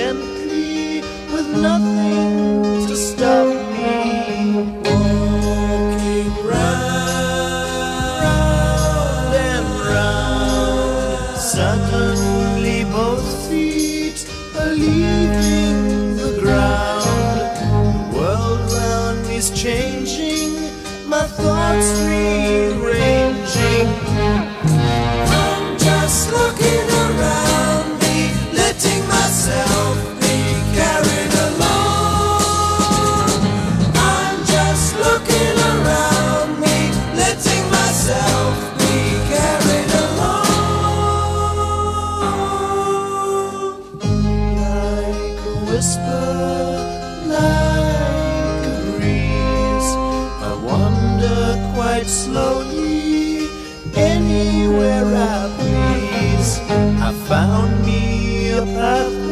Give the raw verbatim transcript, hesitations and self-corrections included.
gently with nothing to stop me. Walking round and round, suddenly both feet are leaving the ground. The world round me's changing, my thoughts rearranging. I'm just looking around me, letting myself be carried along. I'm just looking around me, letting myself be carried along. Like a whisper, like a breeze, I wander quite slowly anywhere I please. I found me a path